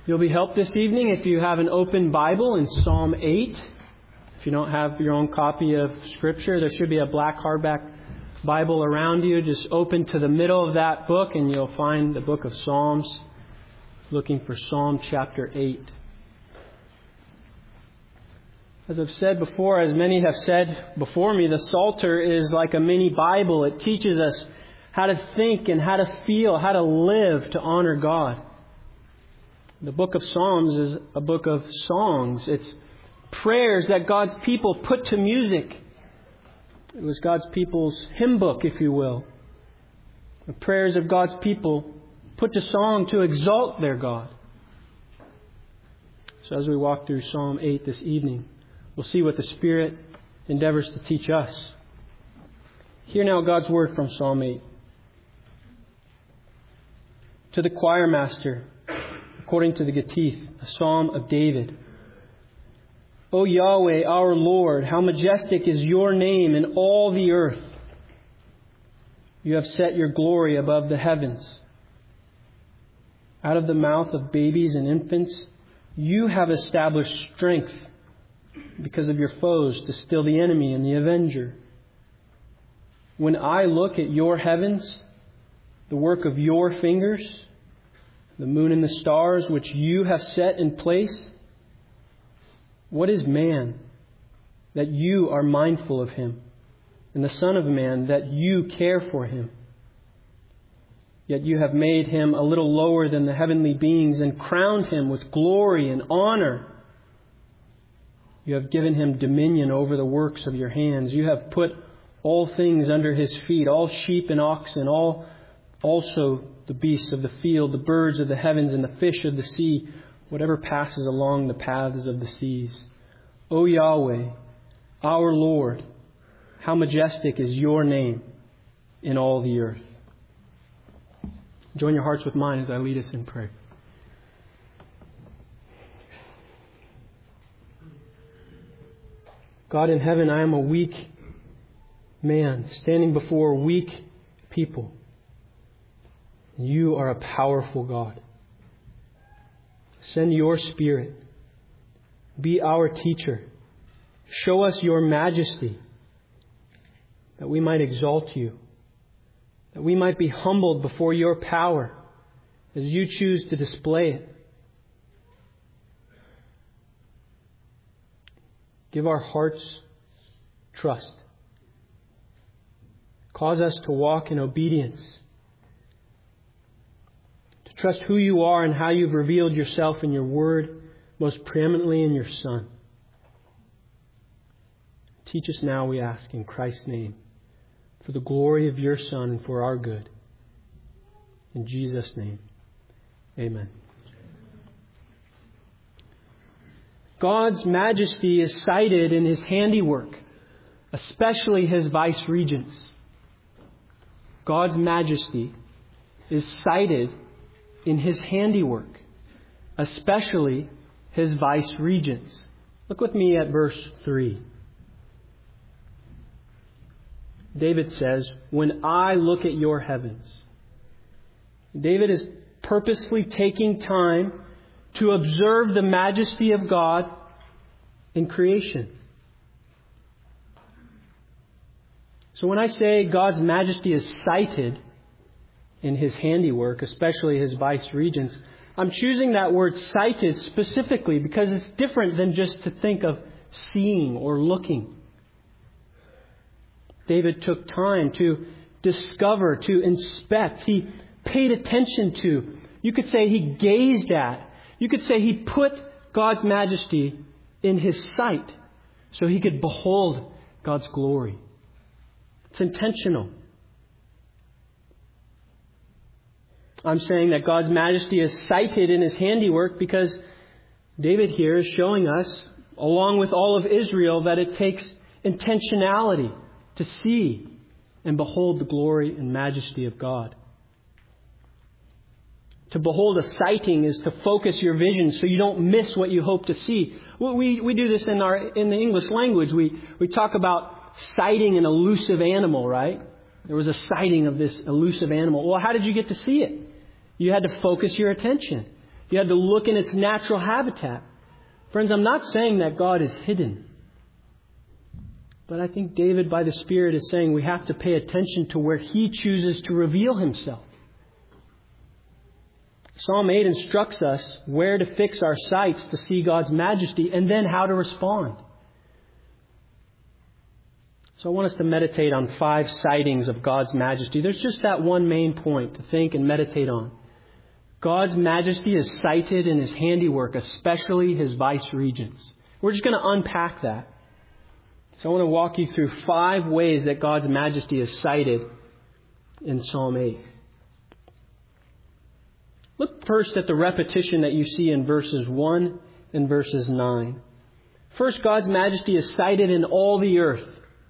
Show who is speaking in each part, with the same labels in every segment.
Speaker 1: You'll be helped this evening if you have an open Bible in Psalm 8. If you don't have your own copy of Scripture, there should be a black hardback Bible around you. Just open to the middle of that book and you'll find the book of Psalms. Looking for Psalm chapter 8. As I've said before, as many have said before me, the Psalter is like a mini Bible. It teaches us how to think and how to feel, how to live to honor God. The book of Psalms is a book of songs. It's prayers that God's people put to music. It was God's people's hymn book, if you will. The prayers of God's people put to song to exalt their God. So as we walk through Psalm 8 this evening, we'll see what the Spirit endeavors to teach us. Hear now God's word from Psalm 8. To the choir master, according to the Gittith, a psalm of David. O Yahweh, our Lord, how majestic is your name in all the earth. You have set your glory above the heavens. Out of the mouth of babies and infants, you have established strength because of your foes to still the enemy and the avenger. When I look at your heavens, the work of your fingers, the moon and the stars which you have set in place, what is man that you are mindful of him, and the Son of Man that you care for him? Yet you have made him a little lower than the heavenly beings and crowned him with glory and honor. You have given him dominion over the works of your hands. You have put all things under his feet, all sheep and oxen, also the beasts of the field, the birds of the heavens and the fish of the sea, whatever passes along the paths of the seas. O Yahweh, our Lord, how majestic is your name in all the earth. Join your hearts with mine as I lead us in prayer. God in heaven, I am a weak man standing before weak people. You are a powerful God. Send your Spirit. Be our teacher. Show us your majesty, that we might exalt you, that we might be humbled before your power as you choose to display it. Give our hearts trust. Cause us to walk in obedience. To trust who you are and how you've revealed yourself in your word, most preeminently in your Son. Teach us now, we ask, in Christ's name, for the glory of your Son and for our good. In Jesus' name, amen. God's majesty is cited in his handiwork, especially his vice-regents. God's majesty is cited in his handiwork, especially his vice-regents. Look with me at verse 3. David says, when I look at your heavens. David is purposefully taking time to observe the majesty of God in creation. So when I say God's majesty is cited in his handiwork, especially his vice-regents, I'm choosing that word cited specifically because it's different than just to think of seeing or looking. David took time to discover, to inspect. He paid attention to. You could say he gazed at. You could say he put God's majesty in his sight so he could behold God's glory. It's intentional. I'm saying that God's majesty is cited in his handiwork because David here is showing us, along with all of Israel, that it takes intentionality to see and behold the glory and majesty of God. To behold a sighting is to focus your vision so you don't miss what you hope to see. We do this in the English language. We talk about sighting an elusive animal, right? There was a sighting of this elusive animal. Well, how did you get to see it? You had to focus your attention. You had to look in its natural habitat. Friends, I'm not saying that God is hidden. But I think David, by the Spirit, is saying we have to pay attention to where He chooses to reveal Himself. Psalm 8 instructs us where to fix our sights to see God's majesty and then how to respond. So I want us to meditate on 5 sightings of God's majesty. There's just that one main point to think and meditate on. God's majesty is sighted in His handiwork, especially His vice-regents. We're just going to unpack that. So I want to walk you through 5 ways that God's majesty is cited in Psalm 8. Look first at the repetition that you see in verses 1 and verses 9. First, God's majesty is cited in all the earth.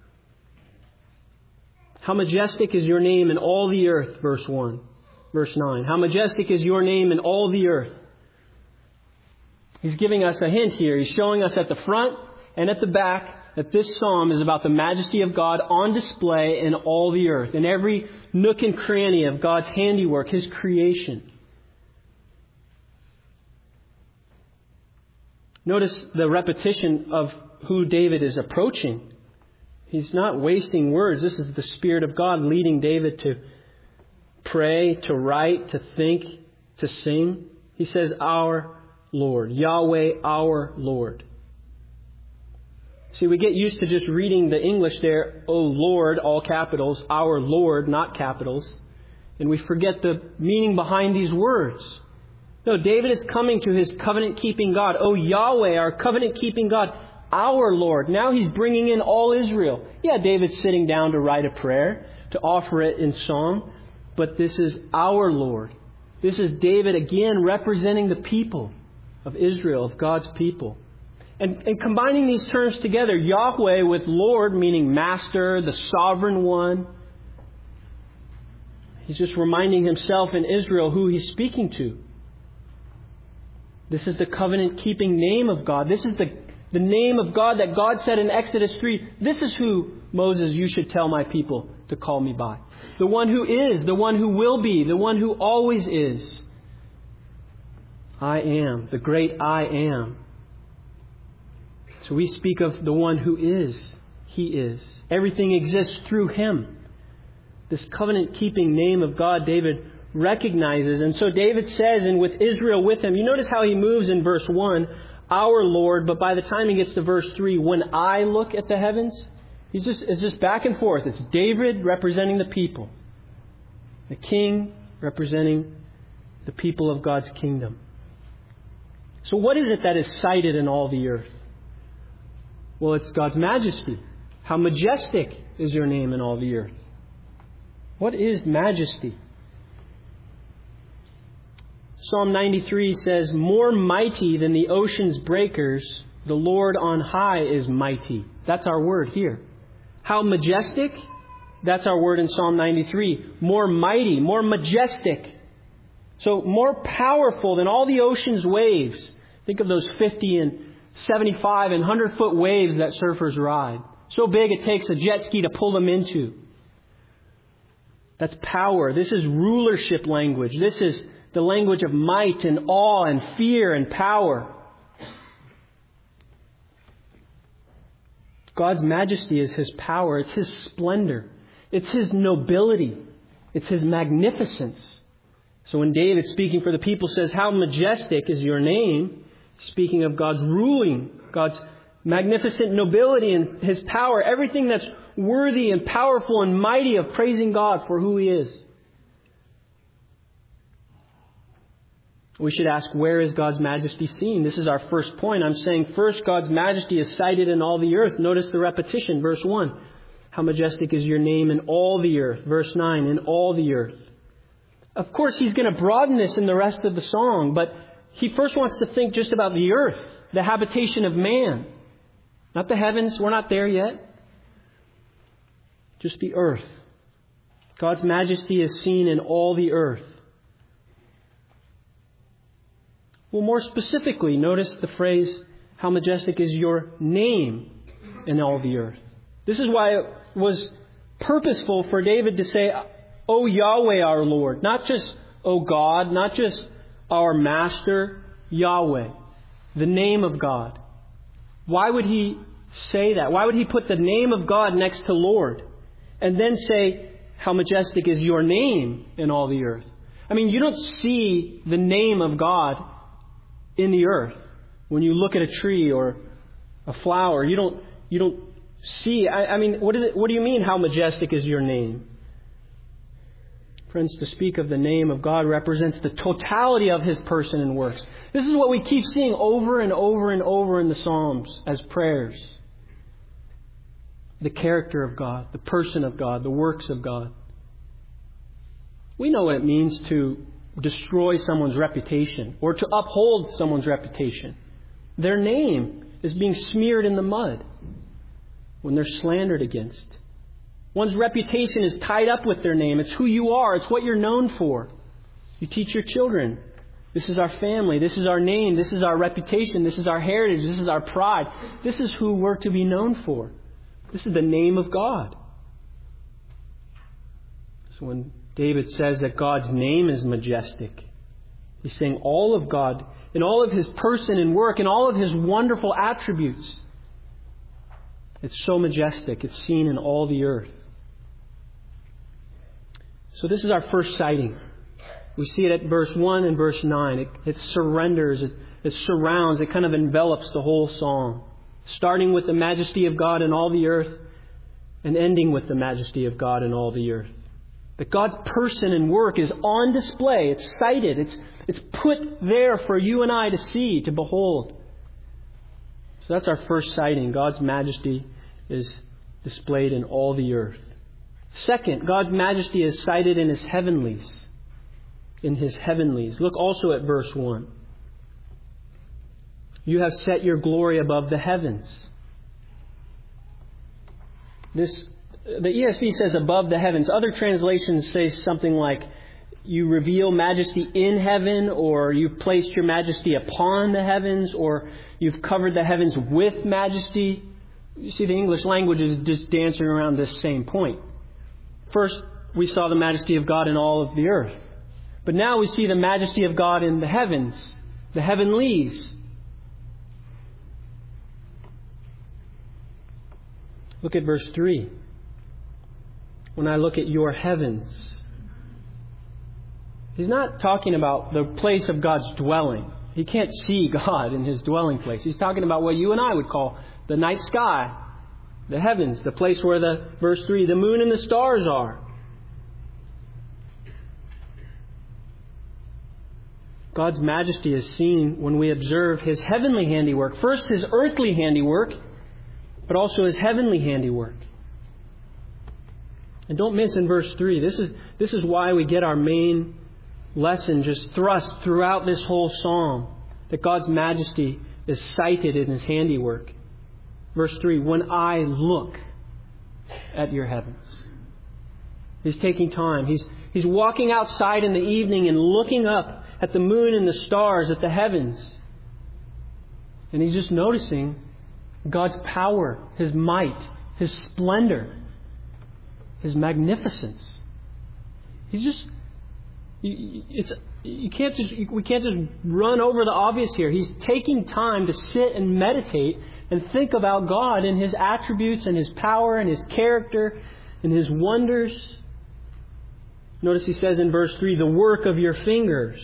Speaker 1: How majestic is your name in all the earth, verse 1. Verse 9. How majestic is your name in all the earth. He's giving us a hint here. He's showing us at the front and at the back that this psalm is about the majesty of God on display in all the earth, in every nook and cranny of God's handiwork, His creation. Notice the repetition of who David is approaching. He's not wasting words. This is the Spirit of God leading David to pray, to write, to think, to sing. He says, our Lord, Yahweh, our Lord. See, we get used to just reading the English there, O Lord, all capitals, our Lord, not capitals. And we forget the meaning behind these words. No, David is coming to his covenant-keeping God. O Yahweh, our covenant-keeping God, our Lord. Now he's bringing in all Israel. Yeah, David's sitting down to write a prayer, to offer it in song. But this is our Lord. This is David again representing the people of Israel, of God's people. And combining these terms together, Yahweh with Lord, meaning Master, the Sovereign One. He's just reminding himself in Israel who he's speaking to. This is the covenant-keeping name of God. This is the name of God that God said in Exodus 3, this is who, Moses, you should tell my people to call me by. The one who is, the one who will be, the one who always is. I am, the great I am. So we speak of the one who is. He is. Everything exists through Him. This covenant-keeping name of God, David recognizes. And so David says, and with Israel with him, you notice how he moves in verse 1, our Lord, but by the time he gets to verse 3, when I look at the heavens, it's just back and forth. It's David representing the people. The king representing the people of God's kingdom. So what is it that is cited in all the earth? Well, it's God's majesty. How majestic is your name in all the earth? What is majesty? Psalm 93 says, more mighty than the ocean's breakers, the Lord on high is mighty. That's our word here. How majestic? That's our word in Psalm 93. More mighty, more majestic. So more powerful than all the ocean's waves. Think of those 50 and 75 and 100-foot waves that surfers ride. So big it takes a jet ski to pull them into. That's power. This is rulership language. This is the language of might and awe and fear and power. God's majesty is His power. It's His splendor. It's His nobility. It's His magnificence. So when David, speaking for the people, says, how majestic is your name, speaking of God's ruling, God's magnificent nobility and His power, everything that's worthy and powerful and mighty of praising God for who He is. We should ask, where is God's majesty seen? This is our first point. I'm saying first, God's majesty is cited in all the earth. Notice the repetition, verse 1. How majestic is your name in all the earth. Verse 9, in all the earth. Of course, he's going to broaden this in the rest of the song, but he first wants to think just about the earth, the habitation of man. Not the heavens, we're not there yet. Just the earth. God's majesty is seen in all the earth. Well, more specifically, notice the phrase, how majestic is your name in all the earth. This is why it was purposeful for David to say, O Yahweh our Lord. Not just, O God, not just, our Master Yahweh, the name of God. Why would He say that? Why would He put the name of God next to Lord and then say, how majestic is your name in all the earth? I mean, you don't see the name of God in the earth. When you look at a tree or a flower, you don't see. I mean, what do you mean, how majestic is your name? Friends, to speak of the name of God represents the totality of His person and works. This is what we keep seeing over and over and over in the Psalms as prayers. The character of God, the person of God, the works of God. We know what it means to destroy someone's reputation or to uphold someone's reputation. Their name is being smeared in the mud when they're slandered against. One's reputation is tied up with their name. It's who you are. It's what you're known for. You teach your children. This is our family. This is our name. This is our reputation. This is our heritage. This is our pride. This is who we're to be known for. This is the name of God. So when David says that God's name is majestic, he's saying all of God, in all of His person and work, in all of His wonderful attributes, it's so majestic. It's seen in all the earth. So this is our first sighting. We see it at verse 1 and verse 9. It surrenders, it surrounds, it kind of envelops the whole psalm. Starting with the majesty of God in all the earth and ending with the majesty of God in all the earth. That God's person and work is on display. It's cited. It's put there for you and I to see, to behold. So that's our first sighting. God's majesty is displayed in all the earth. Second, God's majesty is cited in His heavenlies. In His heavenlies. Look also at verse 1. You have set your glory above the heavens. The ESV says above the heavens. Other translations say something like you reveal majesty in heaven, or you've placed your majesty upon the heavens, or you've covered the heavens with majesty. You see, the English language is just dancing around this same point. First, we saw the majesty of God in all of the earth. But now we see the majesty of God in the heavens, the heavenlies. Look at verse 3. When I look at your heavens. He's not talking about the place of God's dwelling. He can't see God in His dwelling place. He's talking about what you and I would call the night sky, the heavens, the place where verse 3, the moon and the stars are. God's majesty is seen when we observe His heavenly handiwork. First, His earthly handiwork, but also His heavenly handiwork. And don't miss in verse 3. This is why we get our main lesson just thrust throughout this whole psalm. That God's majesty is cited in His handiwork. Verse 3, when I look at your heavens. He's taking time. He's walking outside in the evening and looking up at the moon and the stars, at the heavens. And he's just noticing God's power, His might, His splendor, His magnificence. He's just, we can't just run over the obvious here. He's taking time to sit and meditate and think about God and His attributes and His power and His character and His wonders. Notice he says in verse 3, the work of your fingers.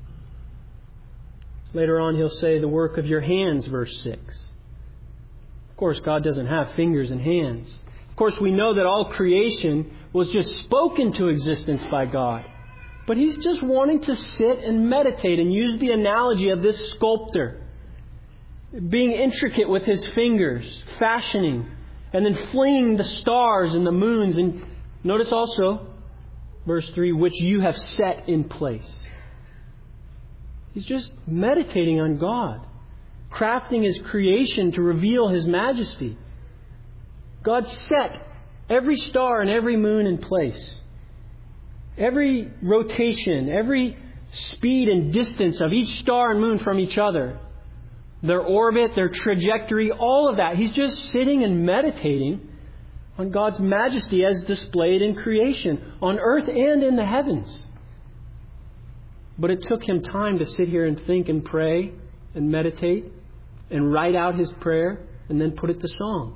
Speaker 1: Later on he'll say the work of your hands, verse 6. Of course, God doesn't have fingers and hands. Of course, we know that all creation was just spoken to existence by God. But He's just wanting to sit and meditate and use the analogy of this sculptor. Being intricate with his fingers, fashioning, and then flinging the stars and the moons. And notice also, verse 3, which you have set in place. He's just meditating on God, crafting His creation to reveal His majesty. God set every star and every moon in place. Every rotation, every speed and distance of each star and moon from each other. Their orbit, their trajectory, all of that. He's just sitting and meditating on God's majesty as displayed in creation, on earth and in the heavens. But it took him time to sit here and think and pray and meditate and write out his prayer and then put it to song.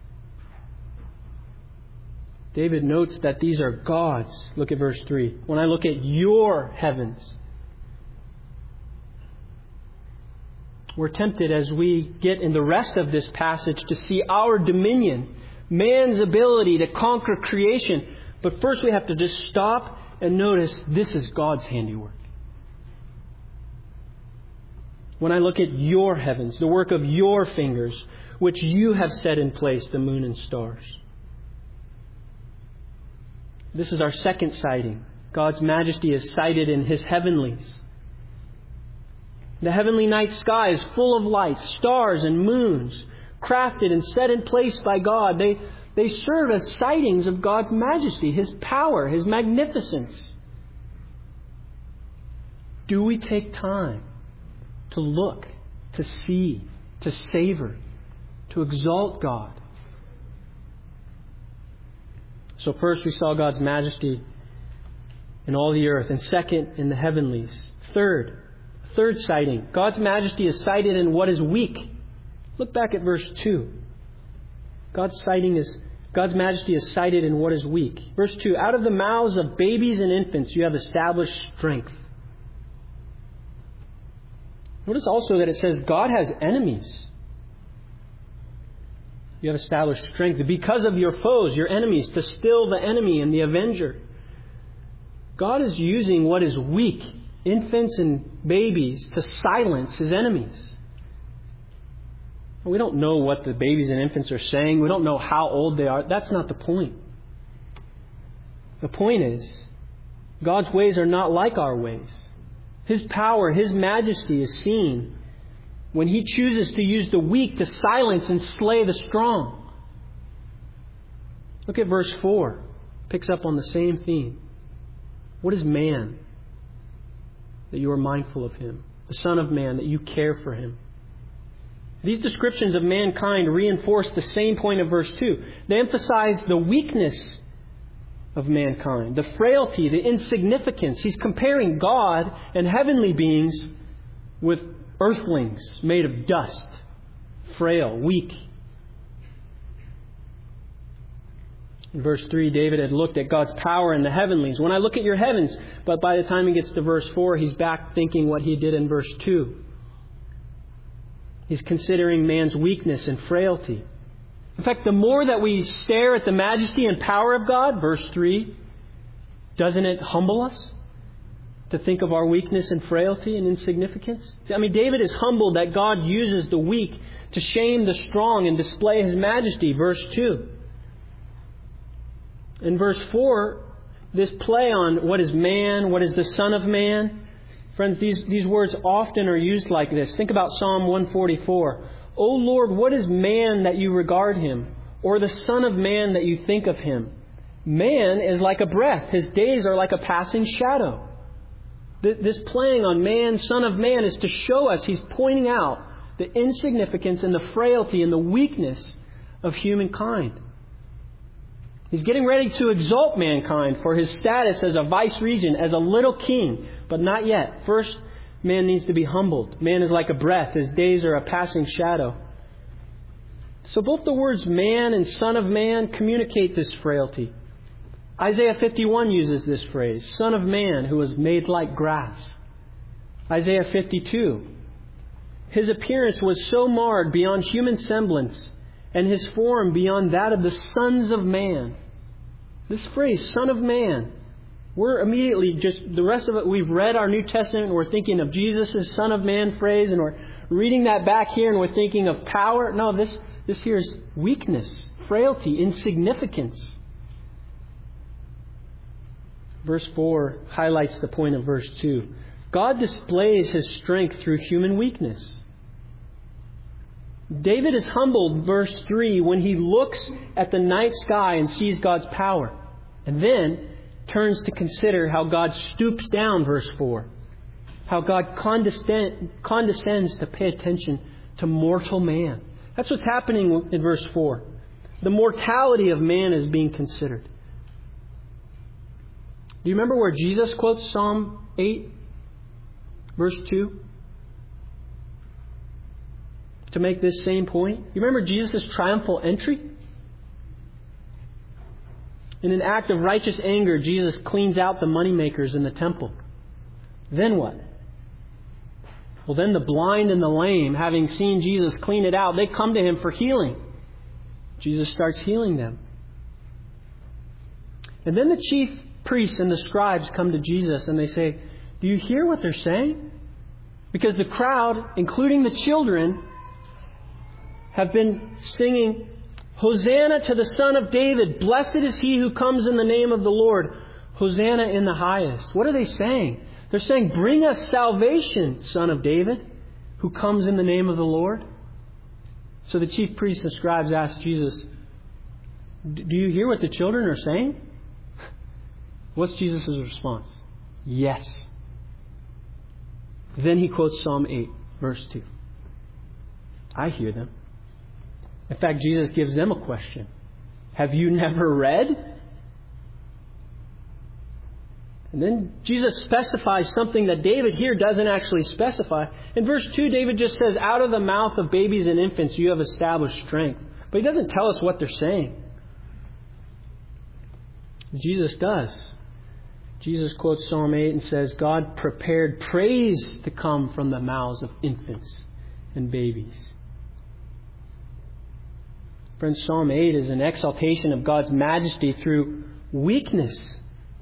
Speaker 1: David notes that these are God's. Look at verse 3. When I look at your heavens. We're tempted as we get in the rest of this passage to see our dominion, man's ability to conquer creation. But first we have to just stop and notice this is God's handiwork. When I look at your heavens, the work of your fingers, which you have set in place, the moon and stars. This is our second sighting. God's majesty is sighted in His heavenlies. The heavenly night sky is full of lights, stars and moons, crafted and set in place by God. They serve as sightings of God's majesty, His power, His magnificence. Do we take time to look, to see, to savor, to exalt God? So first we saw God's majesty in all the earth, and second in the heavenlies. Third sighting. God's majesty is sighted in what is weak. Look back at verse 2. God's majesty is sighted in what is weak. Verse 2, out of the mouths of babies and infants you have established strength. Notice also that it says God has enemies. You have established strength because of your foes, your enemies, to still the enemy and the avenger. God is using what is weak, infants and babies, to silence His enemies. We don't know what the babies and infants are saying. We don't know how old they are. That's not the point. The point is, God's ways are not like our ways. His power, His majesty is seen when He chooses to use the weak to silence and slay the strong. Look at verse 4. Picks up on the same theme. What is man that you are mindful of him? The Son of Man that you care for him. These descriptions of mankind reinforce the same point of verse 2. They emphasize the weakness of mankind, the frailty, the insignificance. He's comparing God and heavenly beings with earthlings made of dust, frail, weak. In verse 3, David had looked at God's power in the heavenlies. When I look at your heavens, but by the time he gets to verse 4, he's back thinking what he did in verse 2. He's considering man's weakness and frailty. In fact, the more that we stare at the majesty and power of God, verse 3, doesn't it humble us to think of our weakness and frailty and insignificance? I mean, David is humbled that God uses the weak to shame the strong and display His majesty, verse 2. In verse 4, this play on what is man, what is the Son of Man. Friends, these words often are used like this. Think about Psalm 144. O Lord, what is man that you regard him? Or the Son of Man that you think of him? Man is like a breath. His days are like a passing shadow. This playing on man, Son of Man, is to show us, he's pointing out the insignificance and the frailty and the weakness of humankind. He's getting ready to exalt mankind for his status as a vice-regent, as a little king, but not yet. First, man needs to be humbled. Man is like a breath. His days are a passing shadow. So both the words man and Son of Man communicate this frailty. Isaiah 51 uses this phrase, Son of Man who was made like grass. Isaiah 52, His appearance was so marred beyond human semblance, and His form beyond that of the sons of man. This phrase, Son of Man, we're immediately just, the rest of it, we've read our New Testament and we're thinking of Jesus' Son of Man phrase, and we're reading that back here and we're thinking of power. No, this here is weakness, frailty, insignificance. Verse 4 highlights the point of verse 2. God displays His strength through human weakness. David is humbled, verse 3, when he looks at the night sky and sees God's power. And then turns to consider how God stoops down, verse 4. How God condescends to pay attention to mortal man. That's what's happening in verse 4. The mortality of man is being considered. Do you remember where Jesus quotes Psalm 8? verse 2, to make this same point. You remember Jesus' triumphal entry? In an act of righteous anger, Jesus cleans out the moneymakers in the temple. Then what? Well, then the blind and the lame, having seen Jesus clean it out, they come to Him for healing. Jesus starts healing them. And then the chief priests and the scribes come to Jesus and they say, do you hear what they're saying? Because the crowd, including the children, have been singing, Hosanna to the Son of David. Blessed is He who comes in the name of the Lord. Hosanna in the highest. What are they saying? They're saying, bring us salvation, Son of David, who comes in the name of the Lord. So the chief priests and scribes asked Jesus, do you hear what the children are saying? What's Jesus' response? Yes. Then He quotes Psalm 8, verse 2. I hear them. In fact, Jesus gives them a question. Have you never read? And then Jesus specifies something that David here doesn't actually specify. In verse 2, David just says, out of the mouth of babies and infants you have established strength. But he doesn't tell us what they're saying. Jesus does. Jesus quotes Psalm 8 and says, God prepared praise to come from the mouths of infants and babies. Friends, Psalm 8 is an exaltation of God's majesty through weakness.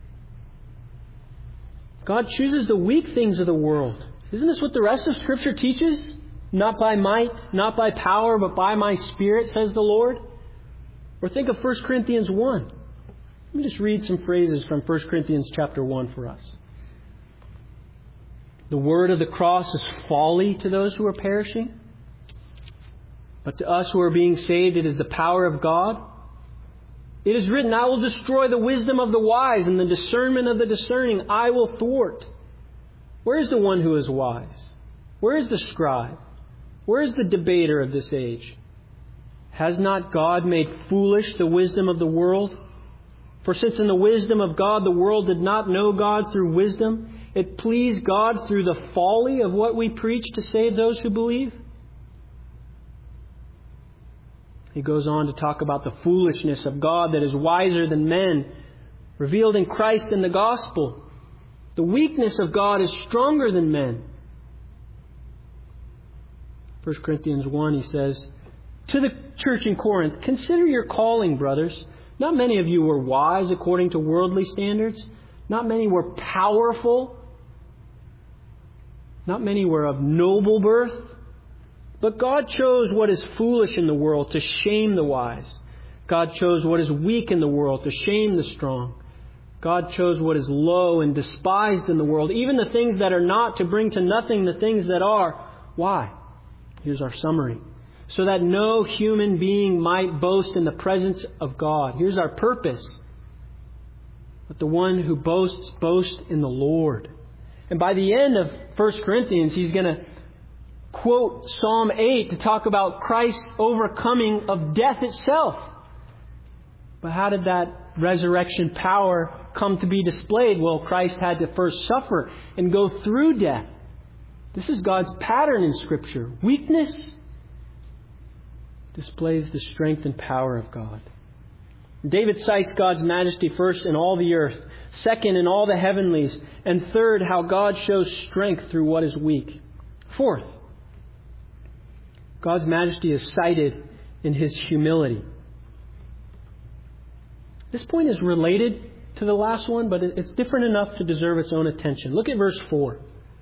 Speaker 1: God chooses the weak things of the world. Isn't this what the rest of Scripture teaches? Not by might, not by power, but by my Spirit, says the Lord. Or think of 1 Corinthians 1. Let me just read some phrases from 1 Corinthians chapter 1 for us. The word of the cross is folly to those who are perishing. But to us who are being saved, it is the power of God. It is written, I will destroy the wisdom of the wise and the discernment of the discerning I will thwart. Where is the one who is wise? Where is the scribe? Where is the debater of this age? Has not God made foolish the wisdom of the world? For since in the wisdom of God the world did not know God through wisdom, it pleased God through the folly of what we preach to save those who believe. He goes on to talk about the foolishness of God that is wiser than men, revealed in Christ in the gospel. The weakness of God is stronger than men. 1 Corinthians 1, he says, to the church in Corinth, consider your calling, brothers. Not many of you were wise according to worldly standards. Not many were powerful. Not many were of noble birth. But God chose what is foolish in the world to shame the wise. God chose what is weak in the world to shame the strong. God chose what is low and despised in the world, even the things that are not, to bring to nothing the things that are. Why? Here's our summary. So that no human being might boast in the presence of God. Here's our purpose. But the one who boasts, boasts in the Lord. And by the end of 1 Corinthians, he's going to quote Psalm 8 to talk about Christ's overcoming of death itself. But how did that resurrection power come to be displayed? Well, Christ had to first suffer and go through death. This is God's pattern in Scripture. Weakness displays the strength and power of God. David cites God's majesty first in all the earth, second in all the heavenlies, and third, how God shows strength through what is weak. Fourth, God's majesty is cited in His humility. This point is related to the last one, but it's different enough to deserve its own attention. Look at verse 4.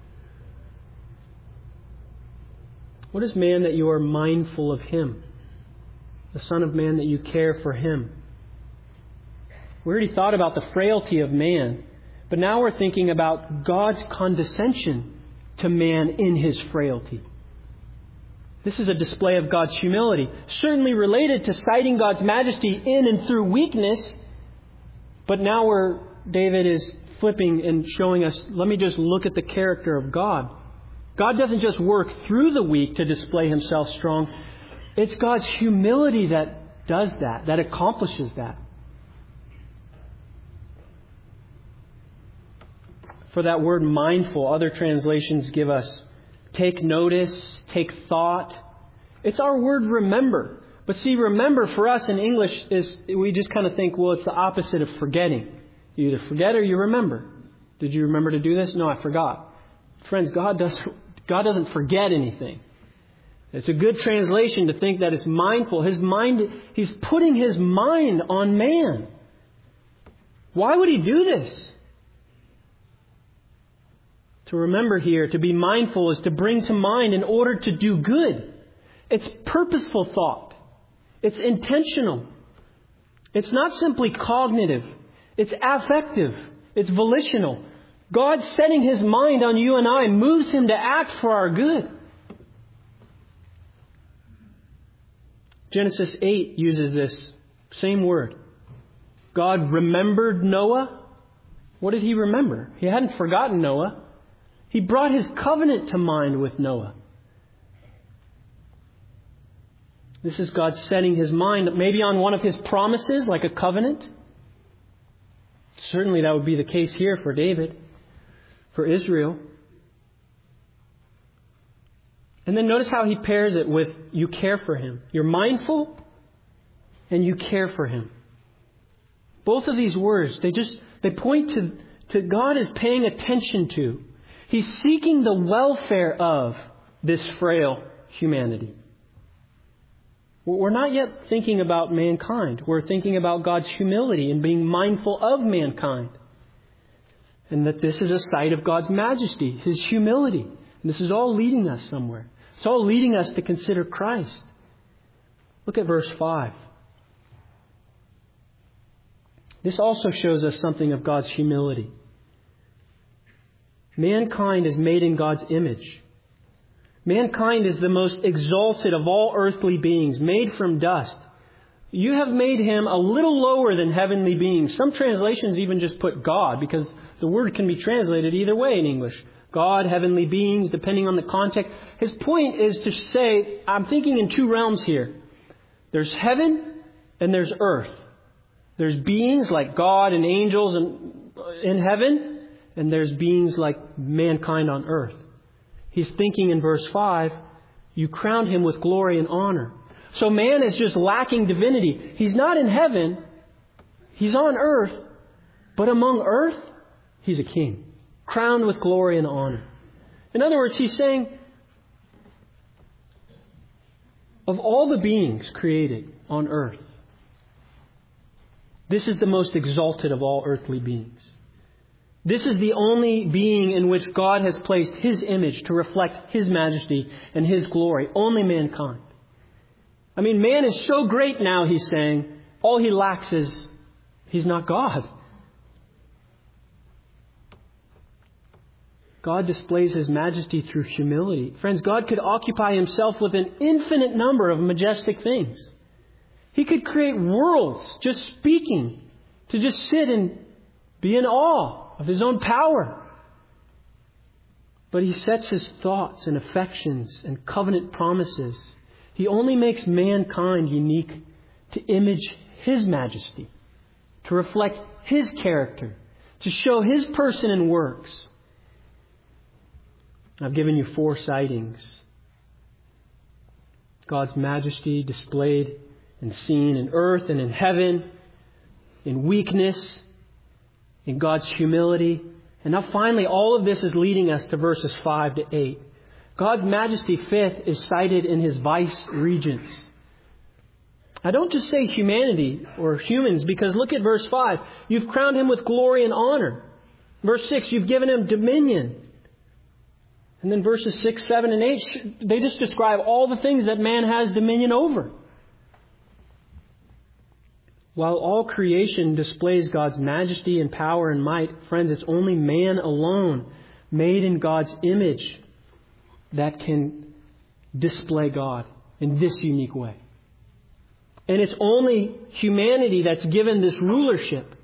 Speaker 1: What is man that you are mindful of him? The Son of Man that you care for him. We already thought about the frailty of man, but now we're thinking about God's condescension to man in his frailty. This is a display of God's humility, certainly related to citing God's majesty in and through weakness, but now David is flipping and showing us, let me just look at the character of God. God doesn't just work through the weak to display Himself strong. It's God's humility that does that, that accomplishes that. for that word mindful. Other translations give us take notice, take thought. It's our word remember. But see, remember for us in English is, we just kind of think, well, it's the opposite of forgetting. You either forget or you remember. Did you remember to do this? No, I forgot. Friends, God doesn't forget anything. It's a good translation to think that it's mindful. His mind, He's putting His mind on man. Why would He do this? To remember here, to be mindful, is to bring to mind in order to do good. It's purposeful thought. It's intentional. It's not simply cognitive. It's affective. It's volitional. God setting His mind on you and I moves Him to act for our good. Genesis 8 uses this same word. God remembered Noah. What did He remember? He hadn't forgotten Noah. He brought His covenant to mind with Noah. This is God setting His mind maybe on one of His promises, like a covenant. Certainly that would be the case here for David, for Israel. And then notice how He pairs it with you care for Him. You're mindful and you care for Him. Both of these words, they point to God is paying attention to. He's seeking the welfare of this frail humanity. We're not yet thinking about mankind. We're thinking about God's humility and being mindful of mankind. And that this is a sight of God's majesty, His humility. And this is all leading us somewhere. It's all leading us to consider Christ. Look at verse 5. This also shows us something of God's humility. Mankind is made in God's image. Mankind is the most exalted of all earthly beings, made from dust. You have made Him a little lower than heavenly beings. Some translations even just put God, because the word can be translated either way in English. God, heavenly beings, depending on the context. His point is to say, I'm thinking in two realms here. There's heaven and there's earth. There's beings like God and angels in heaven, and there's beings like mankind on earth. He's thinking in verse 5, you crowned Him with glory and honor. So man is just lacking divinity. He's not in heaven. He's on earth. But among earth, He's a king, crowned with glory and honor. In other words, He's saying, of all the beings created on earth, this is the most exalted of all earthly beings. This is the only being in which God has placed His image to reflect His majesty and His glory. Only mankind. I mean, man is so great now, He's saying, all he lacks is he's not God. God displays His majesty through humility. Friends, God could occupy Himself with an infinite number of majestic things. He could create worlds just speaking, to just sit and be in awe of His own power. But He sets His thoughts and affections and covenant promises. He only makes mankind unique to image His majesty, to reflect His character, to show His person and works. I've given you 4 sightings. God's majesty displayed and seen in earth and in heaven, in weakness, in God's humility. And now finally, all of this is leading us to verses 5 to 8. God's majesty, 5th, is cited in His vice regents. I don't just say humanity or humans, because look at verse 5. You've crowned Him with glory and honor. Verse 6, you've given Him dominion. And then verses 6, 7, and 8, they just describe all the things that man has dominion over. While all creation displays God's majesty and power and might, friends, it's only man alone, made in God's image, that can display God in this unique way. And it's only humanity that's given this rulership.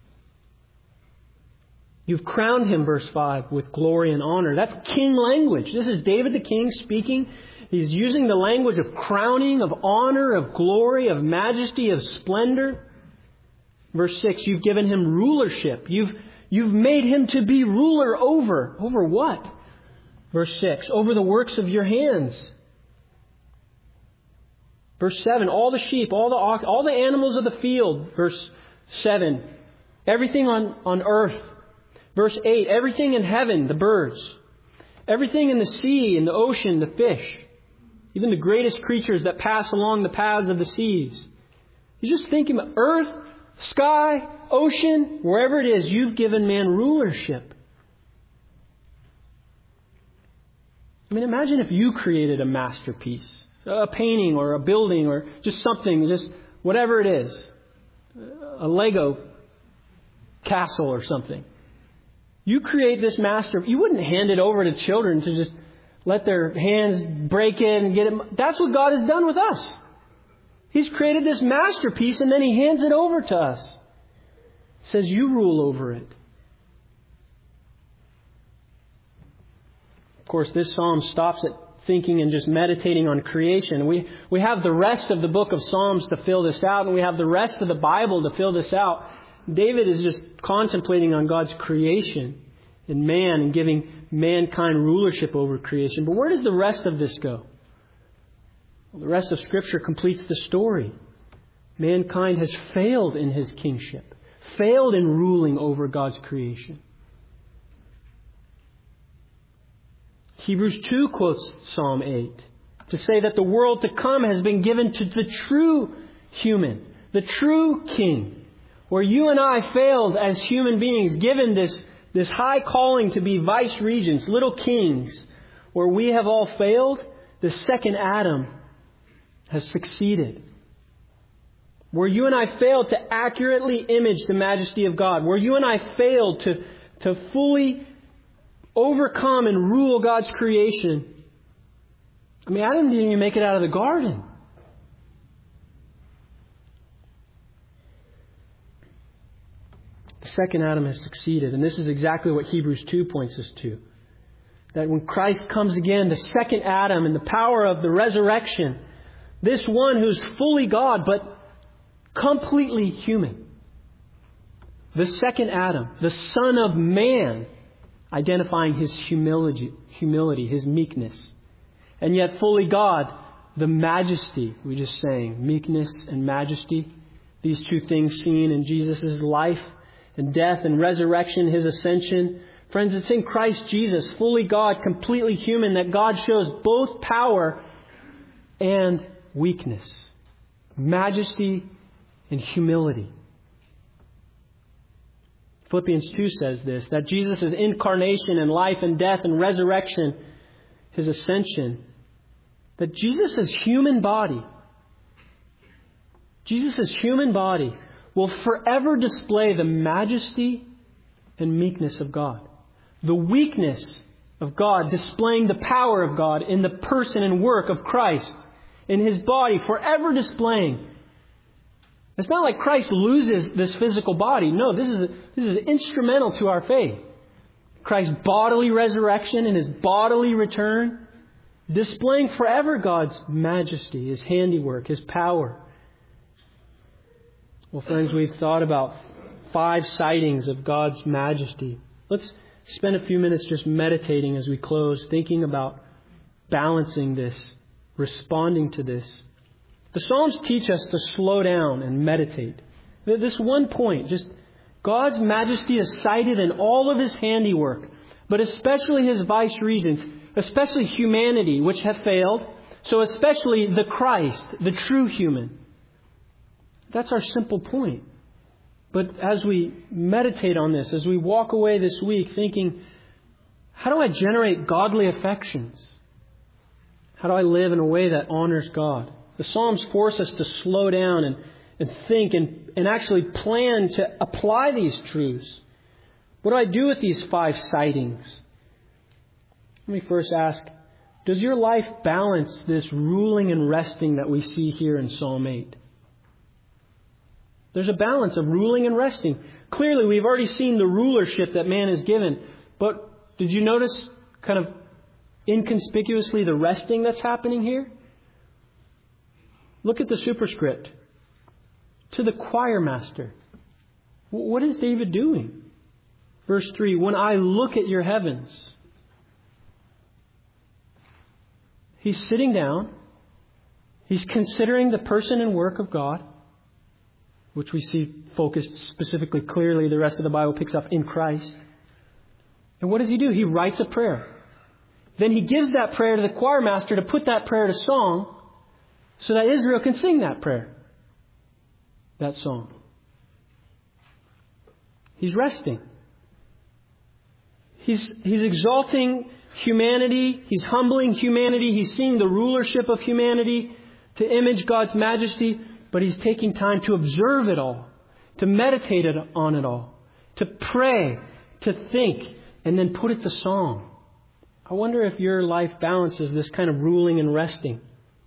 Speaker 1: You've crowned Him, verse 5, with glory and honor. That's king language. This is David the king speaking. He's using the language of crowning, of honor, of glory, of majesty, of splendor. Verse 6, you've given Him rulership. You've You've made Him to be ruler over. Over what? Verse 6. Over the works of your hands. Verse 7. All the sheep, all the animals of the field. Verse 7. Everything on earth. Verse 8. Everything in heaven, the birds. Everything in the sea, in the ocean, the fish. Even the greatest creatures that pass along the paths of the seas. You're just thinking about earth, sky, ocean, wherever it is, you've given man rulership. I mean, imagine if you created a masterpiece, a painting or a building or just something, just whatever it is, a Lego castle or something. You create this master. You wouldn't hand it over to children to just let their hands break in and get it. That's what God has done with us. He's created this masterpiece and then He hands it over to us. He says, you rule over it. Of course, this psalm stops at thinking and just meditating on creation. We have the rest of the book of Psalms to fill this out, and we have the rest of the Bible to fill this out. David is just contemplating on God's creation and man and giving mankind rulership over creation. But where does the rest of this go? Well, the rest of Scripture completes the story. Mankind has failed in his kingship, failed in ruling over God's creation. Hebrews 2 quotes Psalm 8 to say that the world to come has been given to the true human, the true king. Where you and I failed as human beings, given this high calling to be vice regents, little kings, where we have all failed, the second Adam has succeeded. Where you and I failed to accurately image the majesty of God, where you and I failed to fully overcome and rule God's creation. I mean, Adam didn't even make it out of the garden. The second Adam has succeeded. And this is exactly what Hebrews 2 points us to. That when Christ comes again, the second Adam in the power of the resurrection, this one who's fully God but completely human. The second Adam, the Son of Man, identifying His humility, His meekness. And yet fully God, the majesty, we just sang, meekness and majesty. These two things seen in Jesus' life and death and resurrection, His ascension. Friends, it's in Christ Jesus, fully God, completely human, that God shows both power and weakness, majesty and humility. Philippians 2 says this, that Jesus' incarnation and life and death and resurrection, His ascension, that Jesus' human body, will forever display the majesty and meekness of God. The weakness of God displaying the power of God in the person and work of Christ, in His body, forever displaying. It's not like Christ loses this physical body. No, this is instrumental to our faith. Christ's bodily resurrection and His bodily return, displaying forever God's majesty, His handiwork, His power. Well, friends, we've thought about 5 sightings of God's majesty. Let's spend a few minutes just meditating as we close, thinking about balancing this, responding to this. The Psalms teach us to slow down and meditate. This one point, just God's majesty is cited in all of His handiwork, but especially His vice regents, especially humanity, which have failed, so especially the Christ, the true human. That's our simple point. But as we meditate on this, as we walk away this week thinking, how do I generate godly affections? How do I live in a way that honors God? The Psalms force us to slow down and think and actually plan to apply these truths. What do I do with these 5 sightings? Let me first ask, does your life balance this ruling and resting that we see here in Psalm 8? There's a balance of ruling and resting. Clearly, we've already seen the rulership that man is given. But did you notice kind of inconspicuously the resting that's happening here? Look at the superscript. To the choir master. What is David doing? Verse 3, when I look at your heavens. He's sitting down. He's considering the person and work of God, which we see focused specifically clearly. The rest of the Bible picks up in Christ. And what does he do? He writes a prayer. Then he gives that prayer to the choir master to put that prayer to song so that Israel can sing that prayer, that song. He's resting. He's exalting humanity. He's humbling humanity. He's seeing the rulership of humanity to image God's majesty. But he's taking time to observe it all, to meditate on it all, to pray, to think, and then put it to song. I wonder if your life balances this kind of ruling and resting.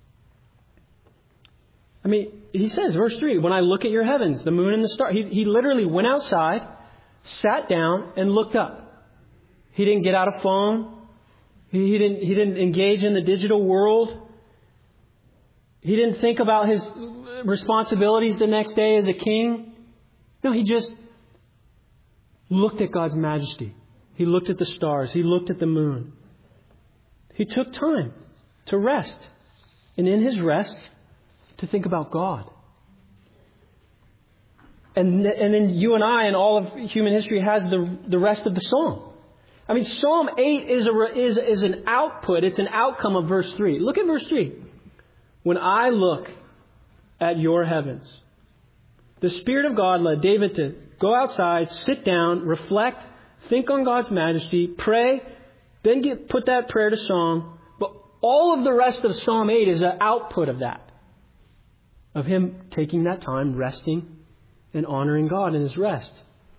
Speaker 1: I mean, he says, verse 3, when I look at your heavens, the moon and the stars. He literally went outside, sat down, and looked up. He didn't get out a phone. He didn't engage in the digital world. He didn't think about his responsibilities the next day as a king. No, he just looked at God's majesty. He looked at the stars. He looked at the moon. He took time to rest. And in his rest, to think about God. And then you and I and all of human history has the rest of the psalm. I mean, Psalm 8 is an output. It's an outcome of verse 3. Look at verse 3. When I look at your heavens. The Spirit of God led David to go outside, sit down, reflect, think on God's majesty, pray, then put that prayer to song. But all of the rest of Psalm 8 is an output of that. Of him taking that time, resting, and honoring God in his rest.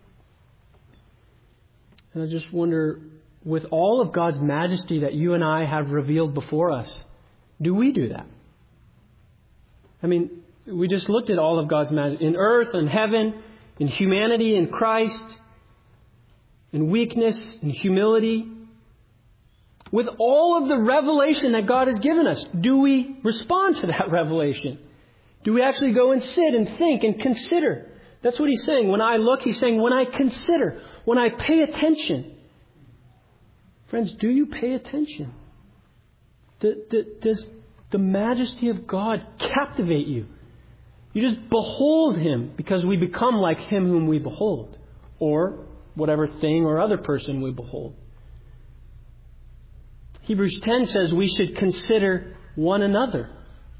Speaker 1: And I just wonder, with all of God's majesty that you and I have revealed before us, do we do that? I mean, we just looked at all of God's majesty in earth and heaven, in humanity, in Christ, in weakness, in humility. With all of the revelation that God has given us, do we respond to that revelation? Do we actually go and sit and think and consider? That's what he's saying. When I look, he's saying, when I consider, when I pay attention. Friends, do you pay attention? Does the majesty of God captivate you? You just behold him because we become like him whom we behold. Or whatever thing or other person we behold. Hebrews 10 says we should consider one another.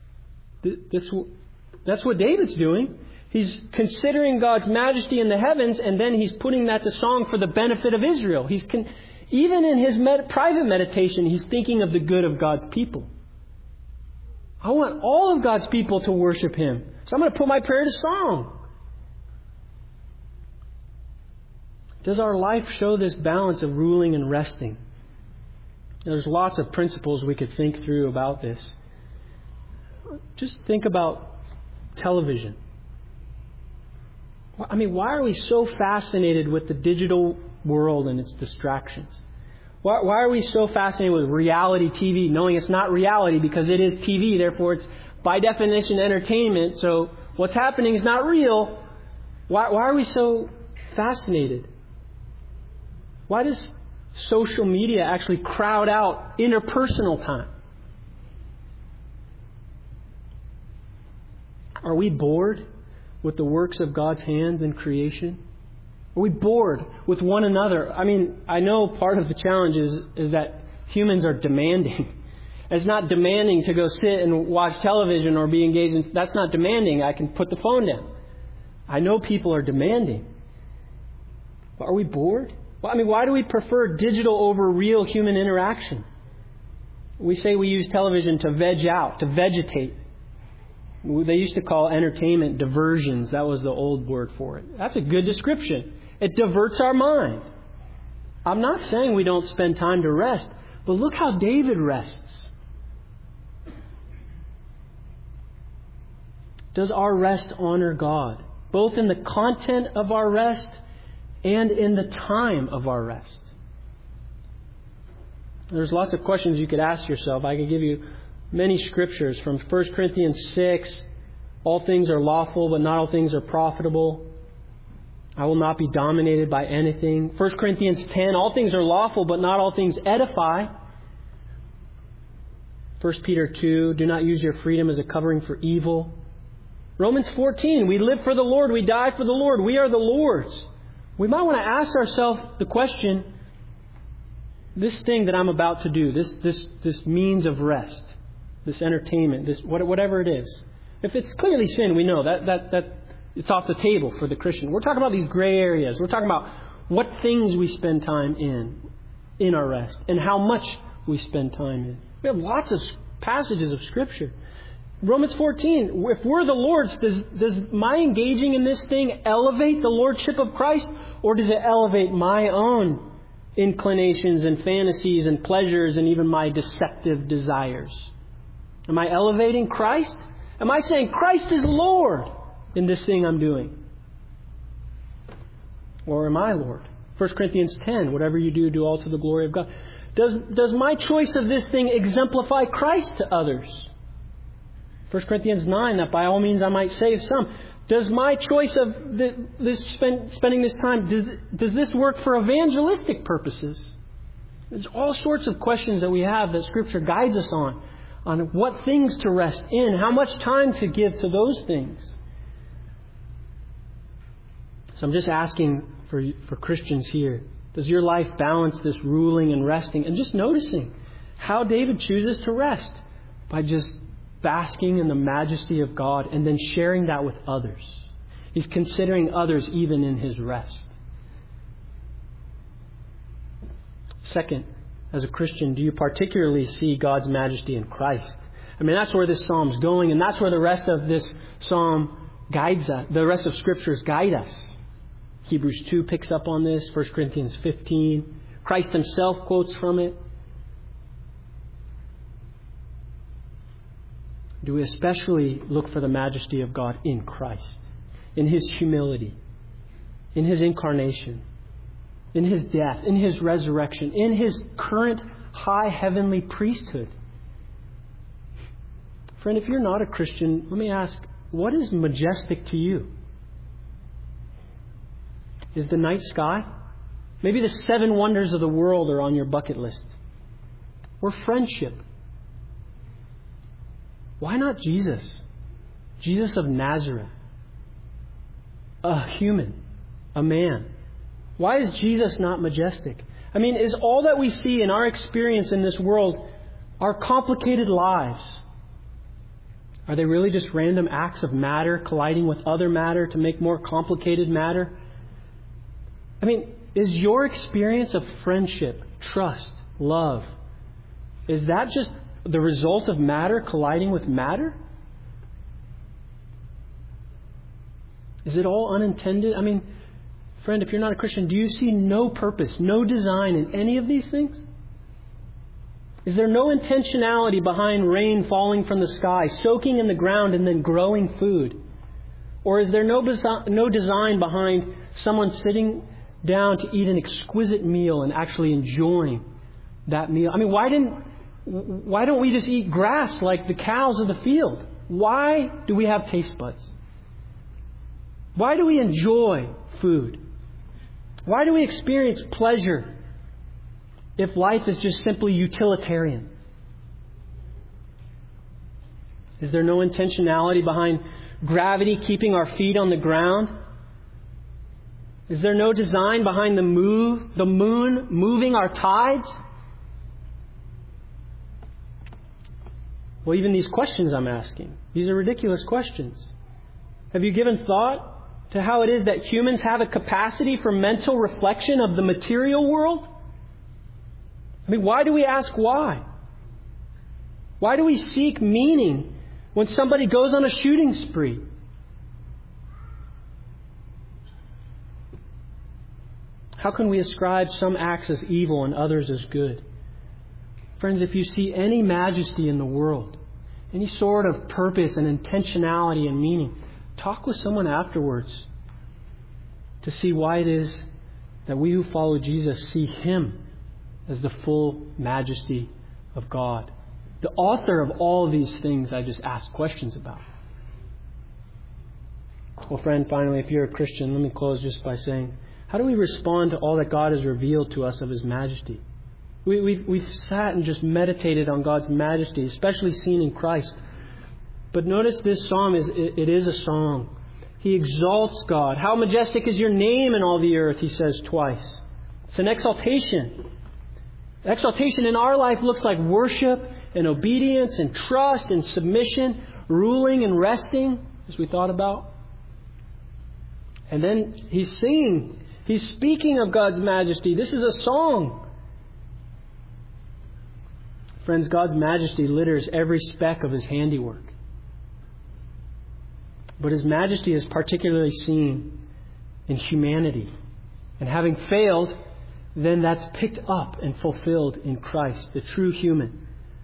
Speaker 1: That's what David's doing. He's considering God's majesty in the heavens, and then he's putting that to song for the benefit of Israel. Even in his private meditation, he's thinking of the good of God's people. I want all of God's people to worship him. So I'm going to put my prayer to song. Does our life show this balance of ruling and resting? There's lots of principles we could think through about this. Just think about television. I mean, why are we so fascinated with the digital world and its distractions? Why are we so fascinated with reality TV, knowing it's not reality because it is TV, therefore it's by definition entertainment, so what's happening is not real? Why are we so fascinated? Why does social media actually crowd out interpersonal time? Are we bored with the works of God's hands in creation? Are we bored with one another? I mean, I know part of the challenge is that humans are demanding. It's not demanding to go sit and watch television or be engaged in... That's not demanding. I can put the phone down. I know people are demanding. But are we bored? Well, I mean, why do we prefer digital over real human interaction? We say we use television to veg out, to vegetate. They used to call entertainment diversions. That was the old word for it. That's a good description. It diverts our mind. I'm not saying we don't spend time to rest, but look how David rests. Does our rest honor God? Both in the content of our rest and in the time of our rest. There's lots of questions you could ask yourself. I could give you many scriptures from 1 Corinthians 6. All things are lawful, but not all things are profitable. I will not be dominated by anything. 1 Corinthians 10, all things are lawful, but not all things edify. 1 Peter 2, do not use your freedom as a covering for evil. Romans 14, we live for the Lord, we die for the Lord, we are the Lord's. We might want to ask ourselves the question, this thing that I'm about to do, this means of rest, this entertainment, this whatever it is. If it's clearly sin, we know that it's off the table for the Christian. We're talking about these gray areas. We're talking about what things we spend time in our rest, and how much we spend time in. We have lots of passages of Scripture. Romans 14, if we're the Lord's, does my engaging in this thing elevate the Lordship of Christ? Or does it elevate my own inclinations and fantasies and pleasures and even my deceptive desires? Am I elevating Christ? Am I saying Christ is Lord in this thing I'm doing? Or am I Lord? 1 Corinthians 10, whatever you do, do all to the glory of God. Does my choice of this thing exemplify Christ to others? 1 Corinthians 9, that by all means I might save some. Does my choice of spending this time, does this work for evangelistic purposes? There's all sorts of questions that we have that Scripture guides us on what things to rest in, how much time to give to those things. So I'm just asking for Christians here, does your life balance this ruling and resting? And just noticing how David chooses to rest by just basking in the majesty of God and then sharing that with others. He's considering others even in his rest. Second, as a Christian, do you particularly see God's majesty in Christ? I mean, that's where this psalm's going, and that's where the rest of this psalm guides us. The rest of Scriptures guide us. Hebrews 2 picks up on this. 1 Corinthians 15. Christ himself quotes from it. Do we especially look for the majesty of God in Christ, in His humility, in His incarnation, in His death, in His resurrection, in His current high heavenly priesthood? Friend, if you're not a Christian, let me ask, what is majestic to you? Is the night sky? Maybe the 7 wonders of the world are on your bucket list. Or friendship. Why not Jesus? Jesus of Nazareth. A human. A man. Why is Jesus not majestic? I mean, is all that we see in our experience in this world our complicated lives? Are they really just random acts of matter colliding with other matter to make more complicated matter? I mean, is your experience of friendship, trust, love, is that just the result of matter colliding with matter? Is it all unintended? I mean, friend, if you're not a Christian, do you see no purpose, no design in any of these things? Is there no intentionality behind rain falling from the sky, soaking in the ground and then growing food? Or is there no design behind someone sitting down to eat an exquisite meal and actually enjoying that meal? I mean, why don't we just eat grass like the cows of the field? Why do we have taste buds? Why do we enjoy food? Why do we experience pleasure if life is just simply utilitarian? Is there no intentionality behind gravity keeping our feet on the ground? Is there no design behind the moon moving our tides? Well, even these questions I'm asking, these are ridiculous questions. Have you given thought to how it is that humans have a capacity for mental reflection of the material world? I mean, why do we ask why? Why do we seek meaning when somebody goes on a shooting spree? How can we ascribe some acts as evil and others as good? Friends, if you see any majesty in the world, any sort of purpose and intentionality and meaning, talk with someone afterwards to see why it is that we who follow Jesus see Him as the full majesty of God, the author of all these things I just asked questions about. Well, friend, finally, if you're a Christian, let me close just by saying, how do we respond to all that God has revealed to us of His majesty? We've sat and just meditated on God's majesty, especially seen in Christ. But notice this psalm it is a song. He exalts God. How majestic is your name in all the earth, he says twice. It's an exaltation. Exaltation in our life looks like worship and obedience and trust and submission, ruling and resting, as we thought about. And then he's singing. He's speaking of God's majesty. This is a song. Friends, God's majesty litters every speck of His handiwork. But His majesty is particularly seen in humanity. And having failed, then that's picked up and fulfilled in Christ, the true human,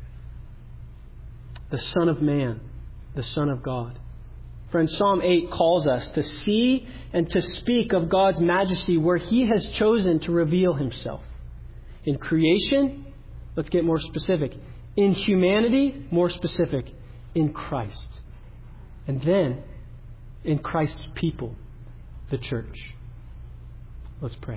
Speaker 1: the Son of Man, the Son of God. Friends, Psalm 8 calls us to see and to speak of God's majesty where He has chosen to reveal Himself. In creation, let's get more specific. In humanity, more specific, in Christ. And then in Christ's people, the church. Let's pray.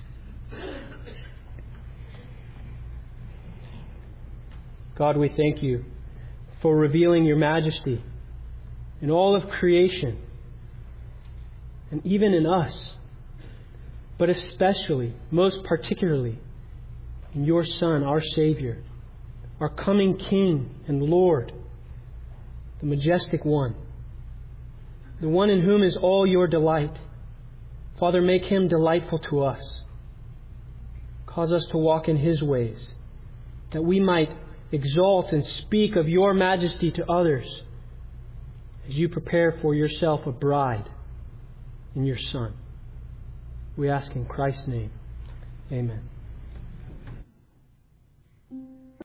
Speaker 1: God, we thank You for revealing Your majesty in all of creation and even in us, but especially, most particularly, in Your Son, our Savior, our coming King and Lord, the majestic One, the one in whom is all Your delight. Father, make Him delightful to us. Cause us to walk in His ways, that we might exalt and speak of Your majesty to others as You prepare for Yourself a bride in Your Son. We ask in Christ's name. Amen.